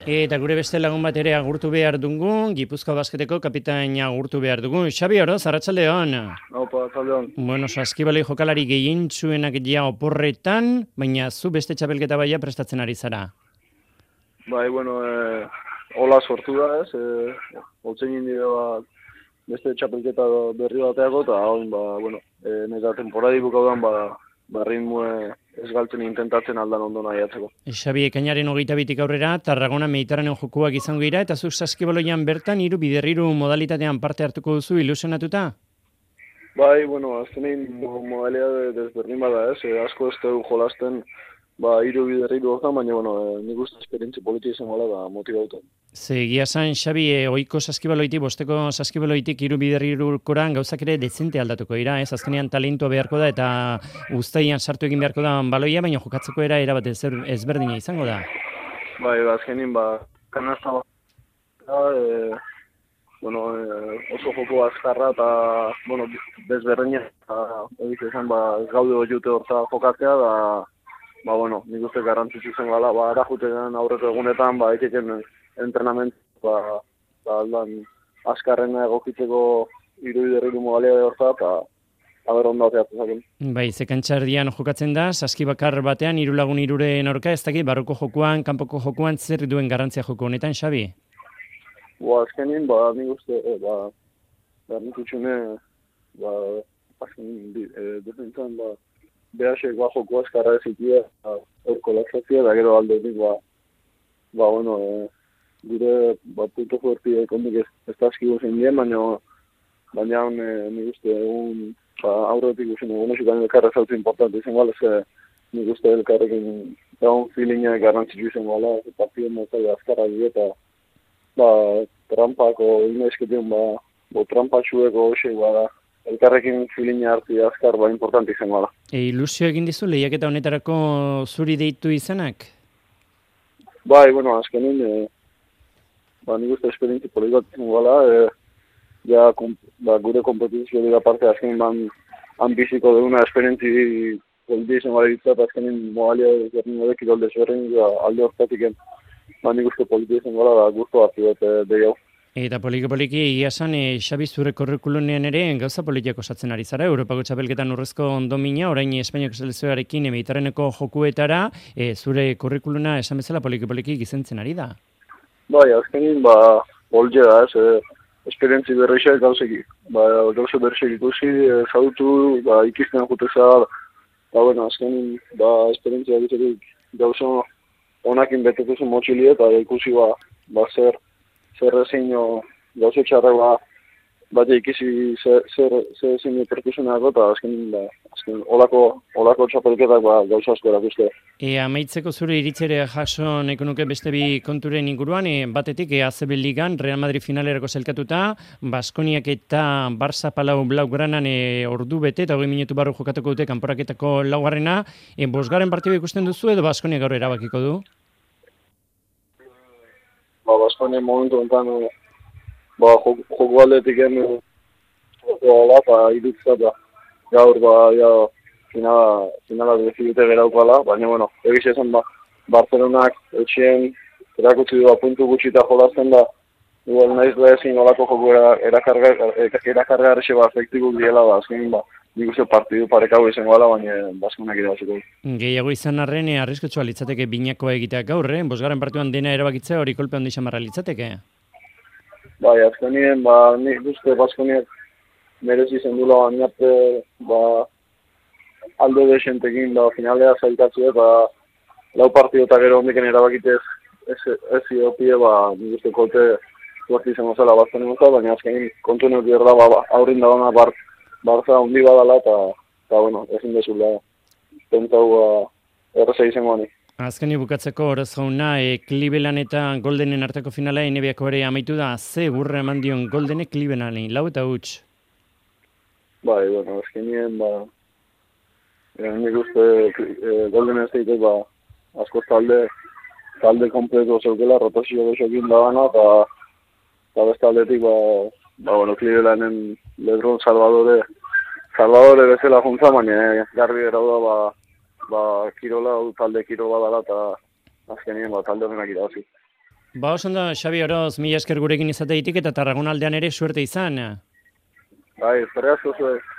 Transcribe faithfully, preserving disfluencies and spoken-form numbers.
Eta gure beste lagun bat ere agurtu behar dugu, Gipuzkoa Basketeko kapitaina agurtu behar dugu. Xabi Oroz, arratsaldeon. Opa, arratsaldeon. Bueno, saskibaloi jokalari gehientsuenak ja oporretan, baina zu beste txapelketa baia prestatzen ari zara. Bai, bueno, eh, hola sortu da, ez? Eh, Otzen indire bat beste txapelketa berri bateako, eta hau, ba, bueno, eh, neta temporadi bukaudan, ba, ba ritmue ez galtzen intentatzen aldan ondo nahiatzeko. Xabi, ekainaren hogeita bitik aurrera, Tarragona Mediterraneo jokuak izango dira, eta zuk saskibaloian bertan hiru biderriru modalitatean parte hartuko duzu ilusionatuta? Bai, bueno, azkenein modalidade desberdin bada, ez? Eh, asko ez dugu jolasten, ba, hiru biderriru hortan, baina, bueno, eh, nik uste esperientzi politia izango da, ba, motibauta. Ze, egia zan, Xabi, e, oiko saskibaloitik, bosteko saskibaloitik hiru biderrirukoran gauzak ere dezente aldatuko dira, ez? Azkenean talentua beharko da, eta uztaian sartu egin beharko da baloia, baina jokatzeko era erabat ezberdina izango da. Bai, azkenein, ba, kanasta bat, e, bueno, e, oso joko azkarra, eta, bueno, desberdina, eta, egiz esan, ba, gaude hori jute horta jokatzea, da, ba, bueno, nik uste garrantzitsu zen gala, ba, ara juten aurreko egunetan, ba, ekeken entrenament, ba, ba, aldan, azkarrena egokitzeko irubiderriru modalidade horta, eta, haber ondo ateatzen zaken. Bai, ze kantxardian jokatzen da, saski bakar batean, hiru lagun hiruren aurka, ez dakit, barruko jokuan, kanpoko jokuan, zer duen garrantzia joko honetan, Xabi? Ba, azkenin, ba, nik uste, e, ba, garrantzitsune, ba, azkenin, e, defentzan, ba, behasek, ba, joko azkarra ezitia, ba, orko laksazia, da gero aldetik, ba, ba, bueno, e, gure, ba, punto fuerti ekondik ez, ez da askigu zein dien, baina, baina, e, nik uste, egun, ba, aurretik usen, egun esik elkarra zautu importante izan gala, ze, nik uste elkarrekin, egun feelinga garrantzitsu izan gala, partiden mozai azkarra dira, eta, ba, trampako, inezketien, ba, bo, trampatxueko hoxe, ba, elkarrekin feelinga harti azkar, ba, importante izan gala. E, ilusio egin dizu, lehiaketa honetarako zuri deitu izanak? Bai, bueno, azkenin, e, ba, nik uste esperientzi poligot izan gala, e, ja, kom, ba, gure kompetizio dira parte, azkenin, ban, ambiziko duguna esperientzi politi izan gala ditzat, azkenin, modalia ezberdin gode, kirol desberdin, ja, alde hortatik, ba, nik uste politi izan gala, da, guztu hartu dut, e, deiau. Eta poliki-poliki egia esan, e, Xabi zure kurrikulunean ere gauza politiak osatzen ari zara, Europako txapelketan urrezko ondomina, orain Espainiako selekzioarekin Mediterraneko jokuetara, e, zure kurrikuluna esan bezala poliki-poliki gizentzen ari da. Bai, azkenin, ba, polge da, ez, e, esperientzi berreixak gauzeki, ba, gauza berreixak ikusi, e, zautu, ba, ikizten juteza, ba, bueno, azkenin, ba, esperientzia egitetik gauza onakin betetuzen motxilie, eta ikusi, ba, ba, zer, zer ezin gauze txarra, ba, bat ikizi zer, zer, zer ezin perkusionako, eta azken, ba, azken, olako, olako txapelketak, ba, gauza asko erakuste. E, amaitzeko zure iritzere jaso nahiko nuke beste bi konturen inguruan, e, batetik e, A C B Ligan, Real Madrid finalerako zelkatuta, Baskoniak eta Barça Palau Blaugranan e, ordu bete, eta hogei minutu barru jokatuko dute kanporaketako laugarrena, e, bosgarren partidu ikusten duzu edo Baskoniak gaur erabakiko du? Ba, Baskonia momentu enten, ba, joko aldetik egin, ba, irutzat, ba, gaur, ba, ja, finala, finala defidute geraukala, baina, bueno, egiz esan, ba, Barcelonak etxien, erakutsi du, ba, puntu gutxita jolazten da, igual naiz da ezin olako joko erakarga errexe, ba, efektibuk diela, ba, azkenin, ba, nik uste partidu parekau izan gala, baina Baskonak irabaziko. Gehiago izan arren, e, arrisketsua litzateke binakoa egiteak gaur, eh? Bosgarren partituan dena erabakitzea hori kolpe handi xamarra litzateke? Bai, azkenien, ba, nik uste Baskoniak merezi zen dula bainarte, ba, alde desentekin, ba, finalea zailkatzu, eta lau partidu eta gero hondiken erabakitez ez, ez idopie, ba, nik uste kolpe zuarti izan gozela Baskonia gozela, baina azkenin kontu neuk da, ba, aurrin da dona bar, Barza hundi badala, eta, eta, bueno, ezin dezula, pentau, ba, erreza izango gani. Azkeni bukatzeko horrez jauna, e, Cleveland eta Goldenen arteko finala N B Ako ere amaitu da, ze gurre eman dion Goldenek Clevelandi, lau eta huts? Bai, bueno, azkenien, ba, e, nik uste e, Golden State, ba, asko talde, talde kompleto zeukela, rotazio desokin da gana, eta, eta beste aldetik, ba, ba, bueno, Clevelanden Lebron Salvadore, Salvadore bezala juntza, baina garbi erau da, ba, ba, kirola, talde kiro badala, eta azkenien, ba, talde honenak irabazi. Ba, oso ondo, Xabi Oroz, mila esker gurekin izateitik eta Tarragon aldean ere suerte izan. Bai, eskerrik asko zuek.